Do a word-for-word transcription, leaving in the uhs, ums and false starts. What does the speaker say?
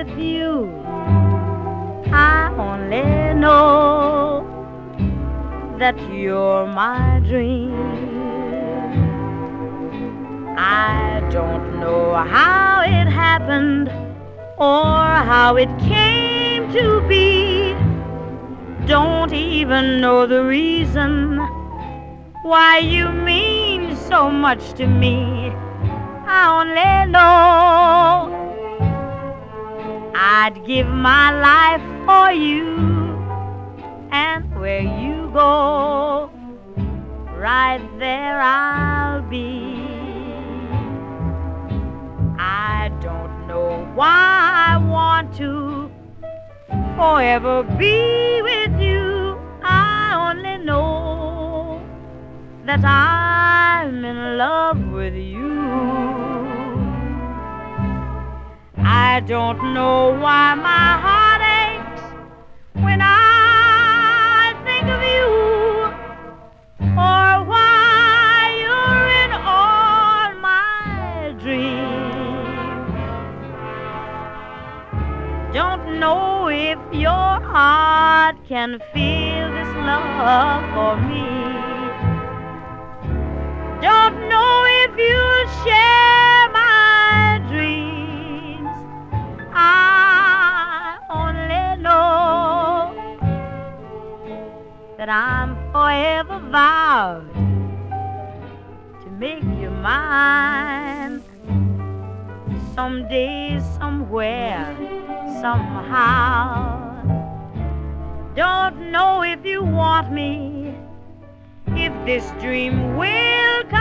with you. I only know that you're my dream. I don't know how it happened or how it came to be. Don't even know the reason why you mean so much to me. I only know I'd give my life for you, and where you go, right there I'll be. I don't know why I want to forever be with you. I only know that I'm in love with you. I don't know why my heart aches when I think of you, or why you're in all my dreams. Don't know if your heart can feel this love for me. Don't know if you'll share my dreams. I only know that I'm forever vowed to make you mine. Someday, somewhere, somehow. Don't know if you want me, if this dream will come